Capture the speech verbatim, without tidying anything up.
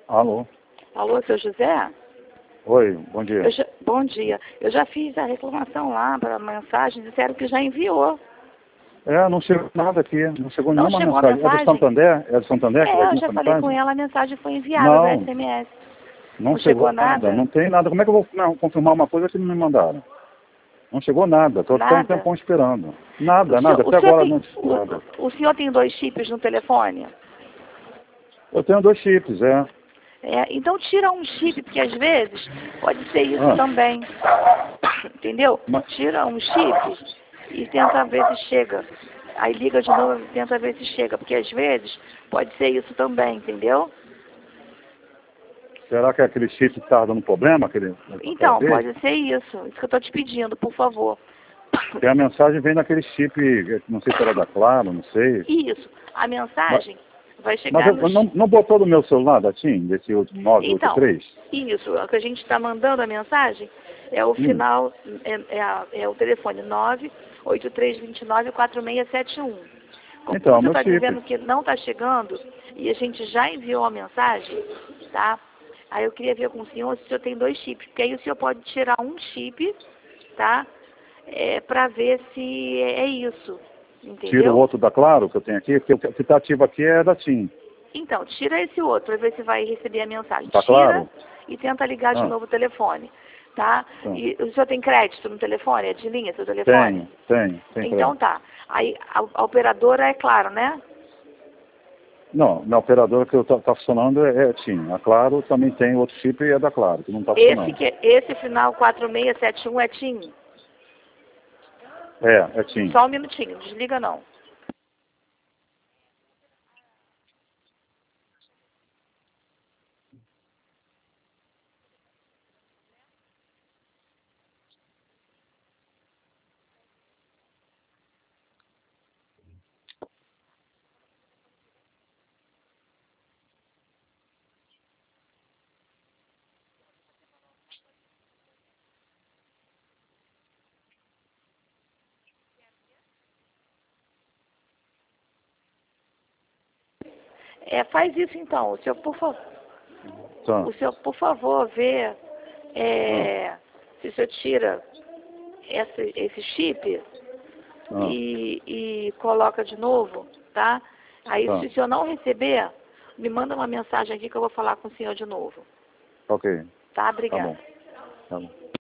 Alô? Alô, seu José? Oi, bom dia. Eu já, bom dia. Eu já fiz a reclamação lá para a mensagem, disseram que já enviou. É, não chegou nada aqui, não chegou Não nenhuma chegou a mensagem. É do mensagem? Santander? É do Santander que vai É, eu vir já essa falei com mensagem? ela, a mensagem foi enviada do Não, S M S. não, Não chegou chegou nada? Não tem nada. Como é que eu vou não, confirmar uma coisa que não me mandaram? Não chegou nada, estou até um Nada? tempão esperando. Nada, O nada, senhor, o até senhor agora tem, não disse nada. o, o senhor tem dois chips no telefone? Eu tenho dois chips, é. É, então tira um chip, porque às vezes pode ser isso Ah. também. Entendeu? Mas- Tira um chip e tenta ver se chega. Aí liga de novo e tenta ver se chega, porque às vezes pode ser isso também, entendeu? Será que é aquele chip que está dando problema? Aquele, Então, aquela vez? pode ser isso. Isso que eu estou te pedindo, por favor. Porque a mensagem vem naquele chip, não sei se era da Claro, não sei. Isso. A mensagem vai Mas chegar eu, no... não, não botou no meu celular da TIM, desse último nove oito Então, três? isso. O que a gente está mandando a mensagem é o Hum. final, é, é, a- é o telefone nove oito três dois nove quatro seis sete um. Como Então, você meu está chip. dizendo que não está chegando e a gente já enviou a mensagem, tá? Aí eu queria ver com o senhor se o senhor tem dois chips, porque aí o senhor pode tirar um chip, tá? É, para ver se é isso, entendeu? Tira o outro da Claro que eu tenho aqui, porque o que está ativo aqui é da TIM. Então, tira esse outro, para ver se vai receber a mensagem. Tá Tira claro? e tenta ligar de Ah. novo o telefone, tá? Tá. E o senhor tem crédito no telefone? É de linha seu telefone? Tenho, tenho, tenho Então crédito. tá. Aí a, a operadora é claro, né? Não, na operadora que eu tá, tá funcionando é, é TIM. A Claro também tem outro chip e é da Claro, que não está Esse, funcionando. que, esse final quatro seis sete um é TIM? É, é TIM. Só um minutinho, desliga não. É, faz isso então, o senhor, por favor. Tá. O senhor, por favor, vê é, Ah. se o senhor tira esse, esse chip Ah. e, e coloca de novo, tá? Aí, Tá. se o senhor não receber, me manda uma mensagem aqui que eu vou falar com o senhor de novo. Ok. Tá? Tá Obrigada. bom. Tá bom.